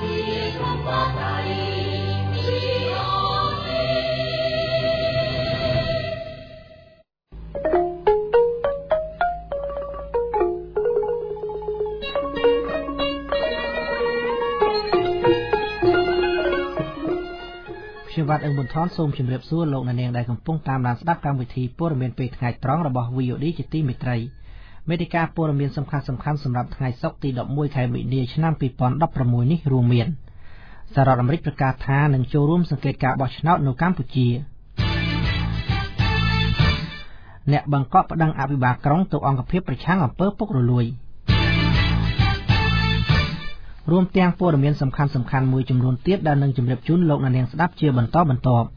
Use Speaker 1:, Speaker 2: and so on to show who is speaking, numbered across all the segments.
Speaker 1: ខ្ញុំបាទអង្គប៊ុនថនសូមជម្រាបសួរលោកអ្នកនាងដែលកំពុងតាមដានស្ដាប់កម្មវិធីព័ត៌មានពេលថ្ងៃត្រង់របស់ VOD ជាទីមេត្រីមេតិការព័ត៌មានសំខាន់ៗសម្រាប់ថ្ងៃសុក្រទី11ខែមិនិនាឆ្នាំ2016នេះរួមមានសហរដ្ឋអាមេរិកប្រកាសថានឹងចូលរួមសង្កេតការបោះឆ្នោតនៅកម្ពុជាអ្នកបង្កប់ប្តឹងអភិបាលក្រុងទៅអង្គភាពប្រឆាំងអំពើពុករលួយរួមទាំងព័ត៌មានសំខាន់ៗមួយចំនួនទៀតដែលនឹងជម្រាបជូនលោកអ្នកនាងស្ដាប់ជាបន្តបន្ទាប់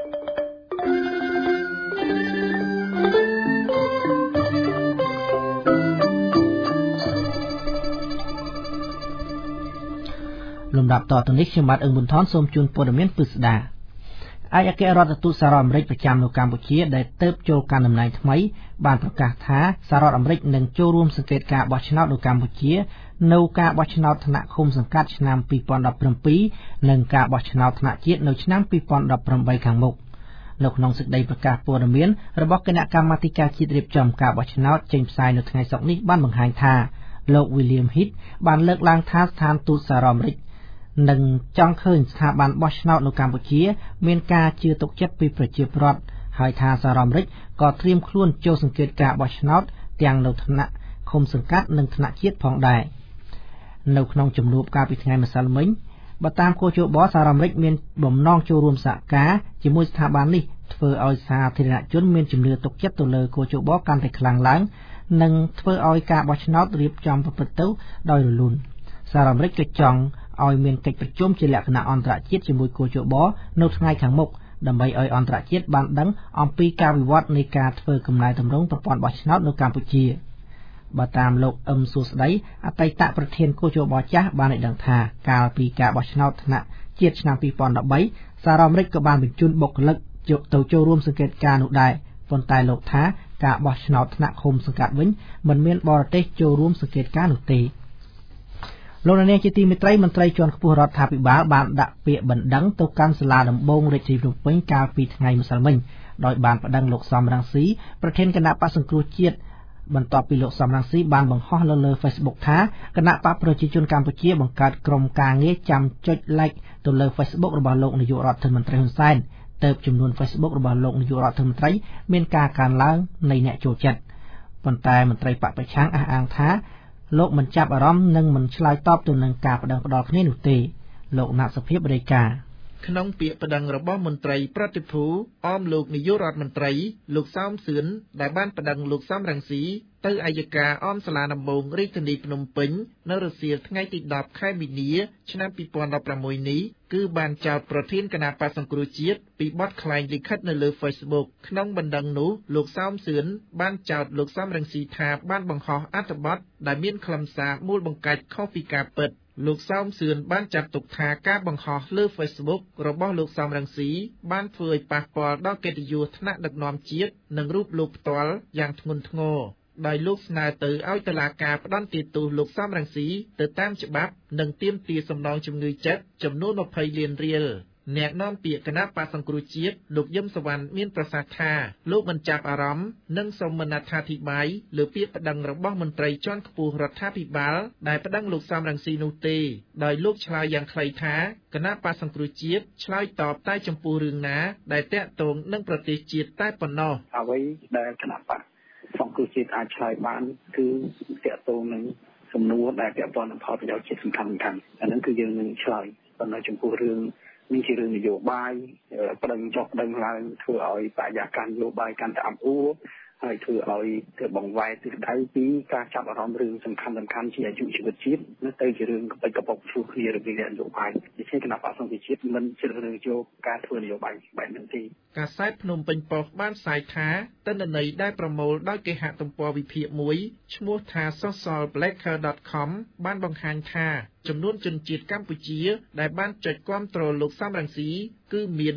Speaker 1: លំដាប់តទៅនេះខ្ញុំបាទអង្គប៊ុនថនសូមជូនព័ត៌មានពិស្ដាឯកអគ្គរដ្ឋទូតសហរដ្ឋអាមេរិកប្រចាំនៅកម្ពុជាដែលទើបចូលកាន់តំណែងថ្មីបានប្រកាសថាសហរដ្ឋអាមេរិកនឹងចូលរួមសង្កេតការបោះឆ្នោតនៅកម្ពុជានៅការបោះឆ្នោតថ្នាក់ឃុំសង្កាត់ឆ្នាំ2017និងការបោះឆ្នោតថ្នាក់ជាតិនៅឆ្នាំ2018ខាងមុខនៅក្នុងសេចក្តីប្រកាសព័ត៌មានរបស់គណៈកម្មាធិការជាតិរៀបចំការបោះឆ្នោតចេញផ្សាយនៅថ្ងៃសុក្រនេះបានបង្ហាញថាលោក William Heath បានលើកឡើងថាស្ថានទូតសហរដ្ឋអាមេរិកនឹងចង់ឃើញស្ថាប័នបោះឆ្នោតនៅកម្ពុជាមានការជឿទុកចិត្តពីប្រជាពលរដ្ឋហើយថាសហរដ្ឋអាមេរិកក៏ត្រៀមខ្លួនចូលសង្កេតការបោះឆ្នោតទាំងនៅថ្នាក់ឃុំសង្កាត់និងថ្នាក់ជាតិផងដែរនៅក្នុងជំនួបកាលពីថ្ងៃម្សិលមិញបើតាមគោលជបសហរដ្ឋអាមេរិកមានបំណងចូលរួមសហការជាមួយស្ថាប័ននេះធ្វើឲ្យសាធារណជនមានជំនឿទុកចិត្តទៅលើគោលជបកាន់តែខ្លាំងឡើងនិងធ្វើឲ្យការបោះឆ្នោតរៀបចំប្រព្រឹត្តទៅដោយរលូនសហរដ្ឋអាមេរិកក៏ចង់ឲ្យមានកិច្ចប្រជុំជាលក្ខណៈអន្តរជាតិជាមួយគូជបនៅថ្ងៃខាងមុខដើម្បីឲ្យអន្តរជាតិបានដឹងអំពីការវិវត្តនៃការធ្វើកំណែទម្រង់ប្រព័ន្ធបោះឆ្នោតនៅកម្ពុជាបើតាមលោកអឹមសួស្ដីអតីតប្រធានគូជបចាស់បានឲ្យដឹងថាកាលពីការបោះឆ្នោតថ្នាក់ជាតិឆ្នាំ2013សហរដ្ឋអាមេរិកក៏បានបញ្ជូនបុគ្គលិកទៅចូលរួមសង្កេតការណ៍នោះដែរប៉ុន្តែលោកថាការបោះឆ្នោតថ្នាក់ឃុំសង្កាត់វិញមិនមានបរទេសចូលរួមសង្កេតការណ៍នោះទេលោកនាងជាទីមេត្រីមន្ត្រីជាន់ខ្ពស់រដ្ឋាភិបាលបានដាក់ពាក្យបណ្ដឹងទៅកាន់សាលាដំបងរាជធានីភ្នំពេញកាលពីថ្ងៃម្សិលមិញដោយបានប្តឹងលោកសំរងស៊ីប្រធានគណៈបក្សសង្គ្រោះជាតិបន្ទាប់ពីលោកសំរងស៊ីបានបង្ហោះលើ Facebook ថាគណៈបកប្រជាជនកម្ពុជាបង្កើតក្រុមការងារចាំចុច like ទៅលើ Facebook របស់លោកនាយករដ្ឋមន្ត្រីហ៊ុនសែនទើបចំនួន Facebook របស់លោកនាយករដ្ឋមន្ត្រីមានការកើនឡើងនៃអ្នកចូលចិត្តប៉ុន្តែមន្ត្រីបកប្រឆាំងអះអាងថាលោកមិនចាប់អារម្មណ៍និងមិនឆ្លើយតបទៅនឹងការប្តឹងផ្តល់គ្នានោះទេលោកណាត់សុភាពរាយការណ៍
Speaker 2: ក្នុងពាក្យប្តឹងរបស់មន្ត្រីប្រតិភូអមលោកនាយករដ្ឋមន្ត្រីលោកសោមសឿនដែលបានប្តឹងលោកសំរងស៊ីទៅអัยការអមសាលាដំបងរាជធានីភ្នំពេញនៅរសៀលថ្ងៃទី10ខែមីនាឆ្នាំ2016នេះគឺបានចោទប្រធានគណៈបក្សសង្គ្រោះជាតិពីបទក្លែងលិខិតនៅលើ Facebook ក្នុងបណ្ដឹងនោះលោកសោមសឿនបានចោទលោកសំរងស៊ីថាបានបង្ហោះអត្ថបទដែលមានខ្លឹមសារមូលបង្កាច់ខុសពីការពិតលោកសោមសឿនបានចាត់ទុកថាការបង្ហោះលើ Facebook របស់លោកសំរងស៊ីបានធ្វើឲ្យប៉ះពាល់ដល់កិត្តិយសថ្នាក់ដឹកនាំជាតិនិងរូបលោកផ្ទាល់យ៉ាងធ្ងន់ធ្ងរដោយលោកស្នើទៅឲ្យតុលាការផ្តន្ទាទោសលោកសំរងស៊ីទៅតាមច្បាប់និងទាមទារសំណងជំងឺចិត្តចំនួន20លានរៀលអ្នកនាំពាក្យគណៈបក្សសង្គ្រោះជាតិលោកយឹមសវណ្ណមានប្រសាសន៍ថាលោកមិនចាប់អារម្មណ៍និងសូមមិនអត្ថាធិប្បាយលើពាក្យប្តឹងរបស់មន្ត្រីជាន់ខ្ពស់រដ្ឋាភិបាលដែលប្តឹងលោកសំរងស៊ីនោះទេដោយលោកឆ្លើយយ៉ាងខ្លីថាគណៈបក្សសង្គ្រោះជាតិឆ្លើយតបតែចំពោះរឿងណាដែលតាក់ទងនឹងប្រទេសជាតិតែប៉ុណ្ណោះ
Speaker 3: អ្វីដែលគណៈបក្សសង្គ្រោះជាតិអាចឆ្លើយបានគឺតាក់ទងនឹងសំណួរដែលពាក់ព័ន្ធនឹងផលប្រយោជន៍ជាតិសំខាន់ៗអាហ្នឹងគឺយើងនឹងឆ្លើយប៉ុន្តែចំពោះរឿងនេះជារឿងនយោបាយប្តឹងចុះប្តឹងឡើងធ្វើឲ្យបរិយាកាសនយោបាយកាន់តែអាប់អួរហើយធ្វើឲ្យបង្វែរទិសដៅពីការចាប់អារម្មណ៍រឿងសំខាន់ជាអាយុជីវិតជាតិទៅជារឿងកពិតកប៉ុកជួគ្នារវាងនយោបាយដូច្នេះគណៈបក្សសង្គ្រោះជាតិមិនជ្រើសរើសយកការធ្វើនយោបាយបែបនេះទេ
Speaker 2: កាសែតភ្នំពេញប៉ុស្តិ៍បានផ្សាយថាទិន្នន័យដែលប្រមូលដោយគេហទំព័រវិភាគមួយឈ្មោះថា socialblacker.com បានបង្ហាញថាចំនួនជនជាតិកម្ពុជាដែលបានចុចគាំទ្រលោកសំរងស៊ីគឺមាន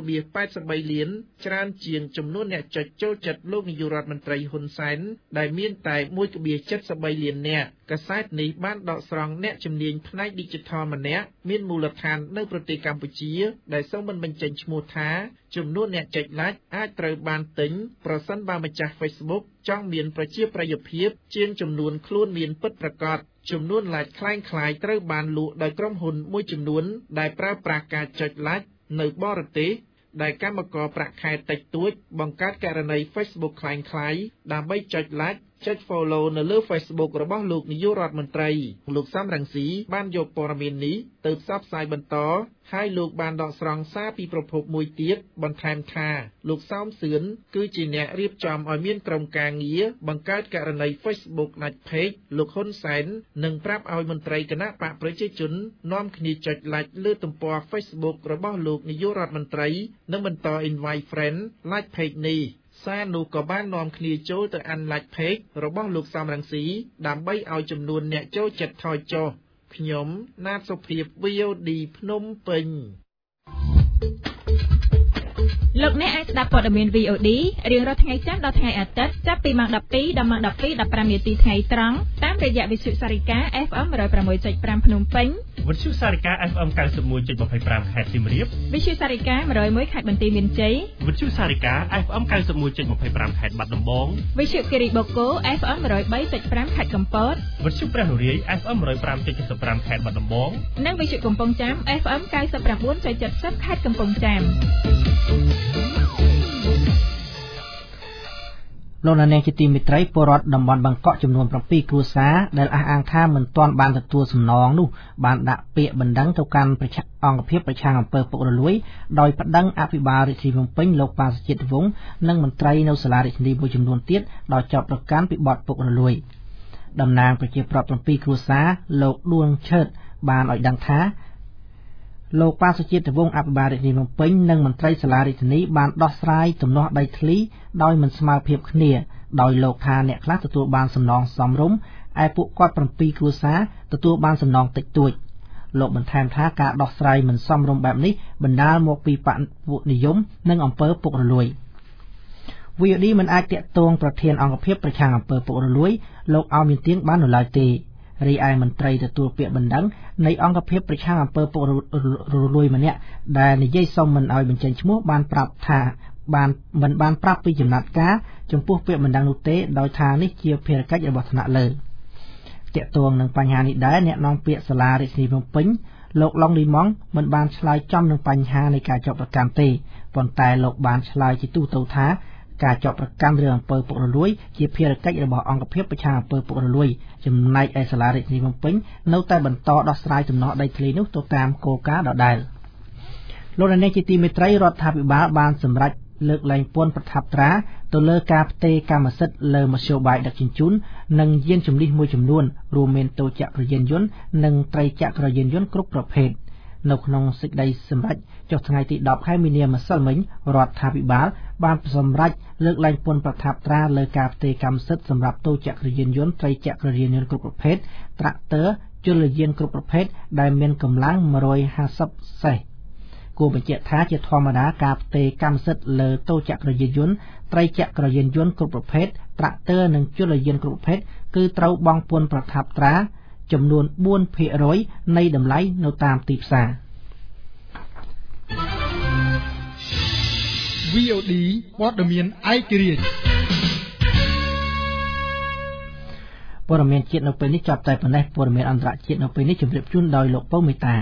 Speaker 2: 1.83 លានច្រើនជាងចំនួនអ្នកចុចចូលចិត្តលោកនាយករដ្ឋមន្ត្រីហ៊ុនសែនដែលមានតែ 1.73 លាននាក់កាសែតនេះបានដកស្រង់អ្នកជំនាញផ្នែក Digital ម្នាក់មានមូលដ្ឋាននៅប្រទេសកម្ពុជាដែលសូមមិនបញ្ចេញឈ្មោះថាចំនួនអ្នកចុច like អាចត្រូវបានទិញប្រសិនបើម្ចាស់ Facebook ចង់មានប្រជាប្រិយភាពជាងចំនួនខ្លួនមានពិតប្រាកដចំនួន like คล้ายៗត្រូវបានលក់ដោយក្រុមហ៊ុនមួយចំនួនដែលប្រើប្រាស់ការចុច like នៅបរទេសដែលកម្មករប្រាក់ខែតិចតួចបង្កើតករណី Facebook คล้ายៗដើម្បីចុច like ចុច follow នៅលើ Facebook របស់លោកនាយករដ្ឋមន្ត្រីលោកសំរងស៊ីបានយកព័ត៌មាននេះទៅផ្សព្វផ្សាយបន្តហើយលោកបានដកស្រង់សារពីប្រភពមួយទៀតបន្ថែមថាលោកសោមសឿនគឺជាអ្នករៀបចំឲ្យមានក្រុមការងារបង្កើតករណី Facebook ដាច់ page លោកហ៊ុនសែននិងប្រាប់ឲ្យមន្ត្រីគណៈបកប្រជាជននាំគ្នាចុច like លើទំព័រ Facebook របស់លោកនាយករដ្ឋមន្ត្រីនិងបន្ត invite friend like page នេះសារនោះក៏បាននាំគ្នាចូលទៅអាន like page របស់លោកសំរងស៊ីដើម្បីឲ្យចំនួនអ្នកចូលចិត្តថយចុះខ្ញុំណាតសុភាព VOD ភ្នំពេញ
Speaker 4: លោកអ្នកអាចស្ដាប់ព័ត៌មាន VOD រៀងរាល់ថ្ងៃច័ន្ទដល់ថ្ងៃអាទិត្យចាប់ពីម៉ោង 12 ដល់ម៉ោង 12:15 នាទីថ្ងៃត្រង់តាមរយៈវិទ្យុសារិកា FM 106.5 ភ្នំពេញ
Speaker 5: វិទ្យុសារិកា FM 91.25 ខេត្តសៀមរាប
Speaker 4: វិទ្យុសារិកា 101 ខេត្តបន្ទាយមានជ័យ
Speaker 5: វិទ្យុសារិកា FM 91.25 ខេត្តបាត់ដំបង
Speaker 4: វិទ្យុគិរីបូកូ FM 103.5 ខេត្តកំពត
Speaker 5: វិទ្យុព្រះនរាយ FM 105.75 ខេត្តបាត់ដំបង
Speaker 4: និងវិទ្យុកំពង់ចាម FM 99.70 ខេត្តកំពង់ចាម
Speaker 1: លោកនាងជាទីមេត្រីពលរដ្ឋតំបន់បឹងកក់ចំនួន7គ្រួសារដែលអះអាងថាមិនទាន់បានទទួលសំណងនោះបានដាក់ពាក្យបណ្ដឹងទៅកាន់អង្គភាពប្រឆាំងអំពើពុករលួយដោយប្តឹងអភិបាលរាជធានីភ្នំពេញលោកប៉ាសជាតិវង្សនិងមន្ត្រីនៅសាលារាជធានីមួយចំនួនទៀតដោយចោទប្រកាន់ពីបទពុករលួយតំណាងប្រជាប្រដ្ឋ7គ្រួសារលោកដួងឆើតបានឲ្យដឹងថាលោកប៉ាសជាតិវង្សអភិបាលរាជធានីភ្នំពេញនិងមន្ត្រីសាលារាជធានីបានដោះស្រាយទំនាស់ដីធ្លីដោយមិនស្មើភាពគ្នាដោយលោកថាអ្នកខ្លះទទួលបានសំណងសមរម្យឯពួកគាត់7គ្រួសារទទួលបានសំណងតិចតួចលោកបន្ថែមថាការដោះស្រាយមិនសមរម្យបែបនេះបណ្ដាលមកពីបកពួកនិយមនិងអំពើពុករលួយ VOD មិនអាចតាក់ទងប្រធានអង្គភាពប្រឆាំងអំពើពុករលួយលោកអោមានទៀងបាននៅឡើយទេរីឯមន្ត្រីទទួលពាក្យបណ្ដឹងនៃអង្គភាពប្រឆាំងអំពើពុករលួយម្នាក់ដែលនិយាយសុំមិនឲ្យបញ្ចេញឈ្មោះបានប្រាប់ថាមិនបានប្រាប់ពីចំណាត់ការចំពោះពាក្យបណ្ដឹងនោះទេដោយថានេះជាភារកិច្ចរបស់ថ្នាក់លើតាក់ទងនឹងបញ្ហានេះដែរអ្នកនាំពាក្យសាលារាជធានីភ្នំពេញលោកឡុងលីម៉ង់មិនបានឆ្លើយចំនឹងបញ្ហានៃការចោទប្រកាន់ទេប៉ុន្តែលោកបានឆ្លើយជាទូទៅថាការចោទប្រកាន់រឿងអំពើពុករលួយជាភារកិច្ចរបស់អង្គភាពប្រឆាំងអំពើពុករលួយចំណែកឯសាលារាជធានីភ្នំពេញនៅតែបន្តដោះស្រាយទំនាស់ដីធ្លីនោះទៅតាមគោលការណ៍ដដែលលោកនាងជាទីមេត្រីរដ្ឋាភិបាលបានសម្រេចលើកលែងពន្ធប្រថាប់ត្រាទៅលើការផ្ទេរកម្មសិទ្ធិលើមធ្យោបាយដឹកជញ្ជូននិងយានជំនិះមួយចំនួនរួមមានតូចចក្រយានយន្តនិងត្រីចក្រយានយន្តគ្រប់ប្រភេទនៅក្នុងសេចក្តីសម្រេចចុះថ្ងៃទី10ខែមីនាម្សិលមិញរដ្ឋាភិបាលបានសម្រេចលើកលែងពន្ធប្រថាប់ត្រាលើការផ្ទេរកម្មសិទ្ធិសម្រាប់តូចចក្រយានយន្តត្រីចក្រយានយន្តគ្រប់ប្រភេទត្រាក់ទ័រជលយានគ្រប់ប្រភេទដែលមានកម្លាំង150សេះគួរបញ្ជាក់ថាជាធម្មតាការផ្ទេរកម្មសិទ្ធិលើតូចចក្រយានយន្តត្រីចក្រយានយន្តគ្រប់ប្រភេទត្រាក់ទ័រនិងជលយានគ្រប់ប្រភេទគឺត្រូវបង់ពន្ធប្រថាប់ត្រាចំនួន 4% នៃតម្លៃនៅតាមទីផ្សារ
Speaker 6: VOD ព័ត៌មានឯករាជ្យ
Speaker 1: ព័ត៌មានជាតិនៅពេលនេះចាប់តែប៉ុណ្ណេះព័ត៌មានអន្តរជាតិនៅពេលនេះជម្រាបជូនដោយលោកពៅមេតា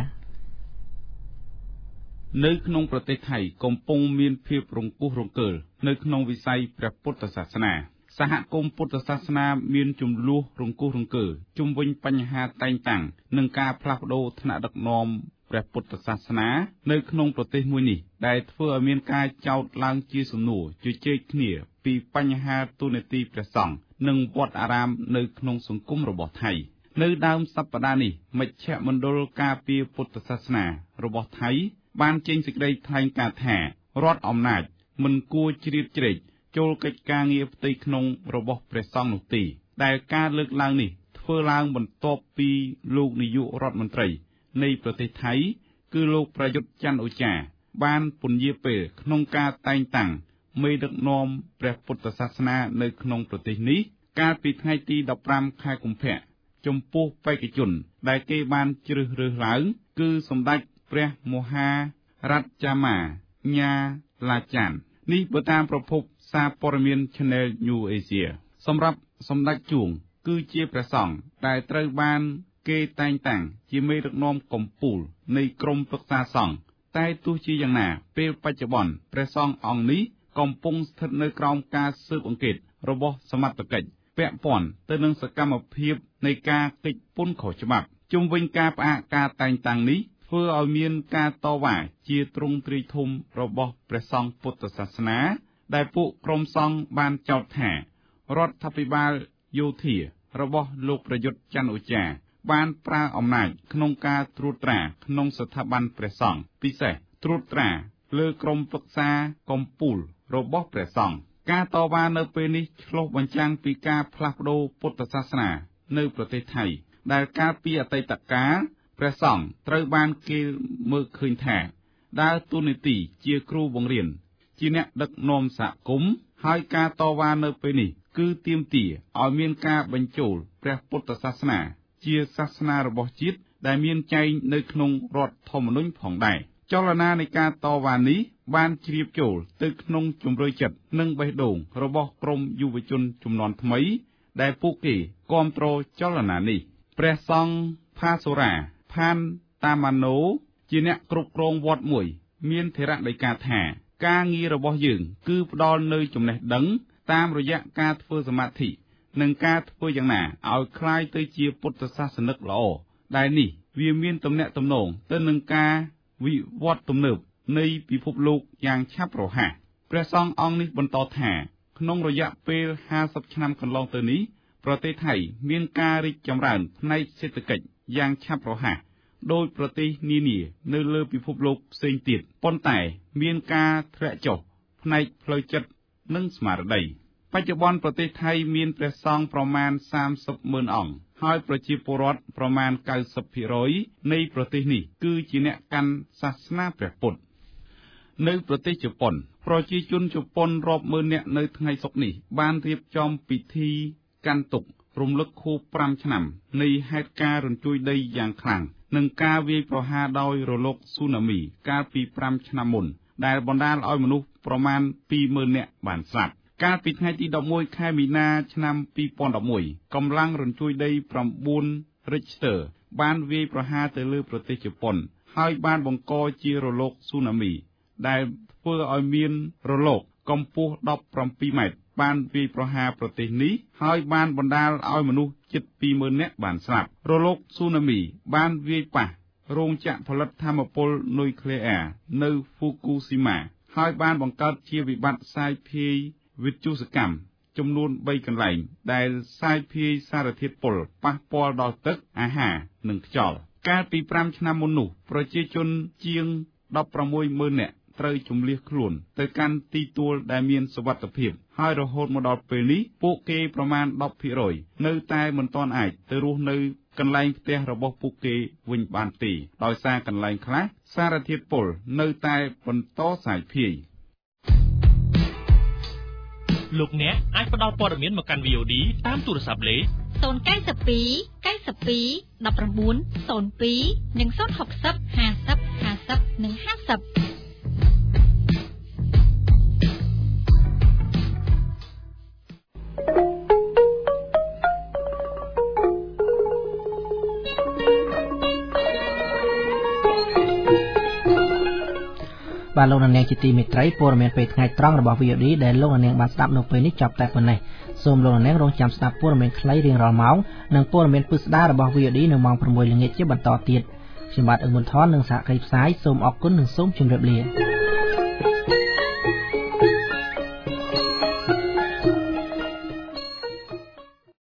Speaker 7: នៅក្នុងប្រទេសថៃកំពុងមានភាពរង្គោះរង្គើលនៅក្នុងវិស័យព្រះពុទ្ធសាសនាសហគមន៍ពុទ្ធសាសនាមានចំនួនរង្គោះរង្គើជុំវិញបញ្ហាតែងតាំងនិងការផ្លាស់ប្ដូរថ្នាក់ដឹកនាំព្រះពុទ្ធសាសនានៅក្នុងប្រទេសមួយនេះដែលធ្វើឲ្យមានការចោទឡើងជាសំណួរជជែកគ្នាពីបញ្ហាទូនាទីព្រះសង្ឃនិងវត្តអារាមនៅក្នុងសង្គមរបស់ថៃនៅដើមសប្តាហ៍នេះមជ្ឈមណ្ឌលការពារពុទ្ធសាសនារបស់ថៃបានចេញសេចក្តីថ្លែងការណ៍ថារដ្ឋអំណាចមិនគួរជ្រៀតជ្រែកចូលកិច្ចការងារផ្ទៃក្នុងរបស់ព្រះសង្ឃនោះទេដែលការលើកឡើងនេះធ្វើឡើងបន្ទាប់ពីលោកនាយករដ្ឋមន្ត្រីនៃប្រទេសថៃគឺលោកប្រយុទ្ធច័ន្ទអូចាបានពន្យាពេលក្នុងការតែងតាំងមេដឹកនាំព្រះពុទ្ធសាសនានៅក្នុងប្រទេសនេះកាលពីថ្ងៃទី15ខែកុម្ភៈចំពោះបេក្ខជនដែលគេបានជ្រើសរើសឡើងគឺសម្ដេចព្រះមហារដ្ឋចាមាញ៉ាឡាចាននេះបើតាមប្រភពសារព័ត៌មាន Channel New Asia សម្រាប់សម្ដេចជួងគឺជាព្រះសង្ឃដែលត្រូវបានគេតែងតាំងជាមេដឹកនាំកំពូលនៃក្រុមប្រឹក្សាសង្ឃតែទោះជាយ៉ាងណាពេលបច្ចុប្បន្នព្រះសង្ឃអង្គនេះកំពុងស្ថិតនៅក្រោមការស៊ើបអង្កេតរបស់សមត្ថកិច្ចពាក់ព័ន្ធទៅនឹងសកម្មភាពនៃការកិច្ចពន្ធខុសច្បាប់ជុំវិញការផ្អាកការតែងតាំងនេះធ្វើឲ្យមានការតវ៉ាជាទ្រង់ទ្រាយធំរបស់ព្រះសង្ឃពុទ្ធសាសនាដែលពួកក្រុមសង្ឃបានចោទថារដ្ឋាភិបាលយោធារបស់លោកប្រយុទ្ធច័ន្ទអូចាបានប្រើអំណាចក្នុងការត្រួតត្រាក្នុងស្ថាប័នព្រះសង្ឃពិសេសត្រួតត្រាលើក្រុមប្រឹក្សាកំពូលរបស់ព្រះសង្ឃការតវ៉ានៅពេលនេះឆ្លុះបញ្ចាំងពីការផ្លាស់ប្ដូរពុទ្ធសាសនានៅប្រទេសថៃដែលកាលពីអតីតកាលព្រះសង្ឃត្រូវបានគេមើលឃើញថាដើរតួនាទីជាគ្រូបង្រៀនជាអ្នកដឹកនាំសហគមន៍ហើយការតវ៉ានៅពេលនេះគឺទាមទារឲ្យមានការបញ្ចូលព្រះពុទ្ធសាសនាជាសាសនារបស់ជាតិដែលមានចែងនៅក្នុងរដ្ឋធម្មនុញ្ញផងដែរចលនានៃការតវ៉ានេះបានជ្រាបចូលទៅក្នុងជំរឿចិត្តនិងបេះដូងរបស់ក្រុមយុវជនជំនាន់ថ្មីដែលពួកគេគាំទ្រចលនានេះព្រះសង្ឃផាសូរាផានតាម៉ាណូជាអ្នកគ្រប់គ្រងវត្តមួយមានធរណីកាថាការងាររបស់យើងគឺផ្ដល់នូវចំណេះដឹងតាមរយៈការធ្វើសមាធិនិងការធ្វើយ៉ាងណាឲ្យคล้ายទៅជាពុទ្ធសាសនិកល្អដែលនេះវាមានទំនាក់ទំនងទៅនឹងការវិវត្តទំនើបនៃពិភពលោកយ៉ាងឆាប់រហ័សព្រះសង្ឃអង្គនេះបន្តថាក្នុងរយៈពេល50ឆ្នាំកន្លងទៅនេះប្រទេសថៃមានការរីកចម្រើនផ្នែកសេដ្ឋកិច្ចយ៉ាងឆាប់រហ័សដោយប្រទេសនានានៅលើពិភពលោកផ្សេងទៀតប៉ុន្តែមានការធ្លាក់ចុះផ្នែកផ្លូវចិត្តនិងស្មារតីបច្ចុប្បន្នប្រទេសថៃមានព្រះសង្ឃប្រមាណ30,000 អង្គហើយប្រជាពលរដ្ឋប្រមាណ 90% នៃប្រទេសនេះគឺជាអ្នកកាន់សាសនាព្រះពុទ្ធនៅប្រទេសជប៉ុនប្រជាជនជប៉ុនរាប់ម៉ឺននាក់នៅថ្ងៃសុក្រនេះបានរៀបចំពិធីកាន់ទុក្ខរំលឹកខួប5ឆ្នាំនៃហេតុការណ៍រញ្ជួយដីយ៉ាងខ្លាំងនិងការវាយប្រហារដោយរលកស៊ូណាមីកាលពី5ឆ្នាំមុនដែលបណ្ដាលឲ្យមនុស្សប្រមាណ 20,000 នាក់បានស្លាប់កាលពីថ្ងៃទី11ខែមីនាឆ្នាំ2011កម្លាំងរញ្ជួយដី9 Richter បានវាយប្រហារទៅលើប្រទេសជប៉ុនហើយបានបង្កជារលកស៊ូណាមីដែលធ្វើឲ្យមានរលកកម្ពស់17 ម៉ែត្របានវាយប្រហារប្រទេសនេះហើយបានបណ្ដាលឲ្យមនុស្សជិត 20,000 នាក់បានស្លាប់រលកស៊ូណាមីបានវាយប៉ះរោងចក្រផលិតថាមពលនុយក្លេអ៊ែរនៅ Fukushima ហើយបានបង្កើតជាវិបត្តិសាយភាយវិទ្យុសកម្មចំនួន3កន្លែងដែលសាយភាយសារធាតុពុលប៉ះពាល់ដល់ទឹកអាហារនិងខ្យល់កាលពី5ឆ្នាំមុននោះប្រជាជនជាង 16,000 នាក់ត្រូវជម្លៀសខ្លួនទៅកាន់ទីទួលដែលមានសុវត្ថិភាពហើយរហូតមកដល់ពេលនេះពួកគេប្រមាណ 10% នៅតែមិនទាន់អាចទៅរស់នៅកន្លែងផ្ទះរបស់ពួកគេវិញបានទេដោយសារកន្លែងខ្លះសារធាតុពុលនៅតែបន្តសាយភាយ
Speaker 5: លោកអ្នកអាចផ្ដល់ព័ត៌មានមកកាន់ VOD តាមទូរស័ព្ទលេខ
Speaker 4: 092 92 19 02និង060 50 50និង50
Speaker 1: បាទលោកនាងជាទីមេត្រីព័ត៌មានពេលថ្ងៃត្រង់របស់ VOD ដែលលោកនាងបានស្ដាប់នៅពេលនេះចប់តែប៉ុណ្ណេះសូមលោកនាងរងចាំស្ដាប់ព័ត៌មានខ្លីរៀងរាល់ម៉ោងនិងព័ត៌មានពិស្ដាររបស់ VOD នៅម៉ោង 6 ល្ងាចជាបន្តទៀតខ្ញុំបាទអឹងមុនថននិងសហការីផ្សាយសូមអរគុណនិងសូមជម្រាបលា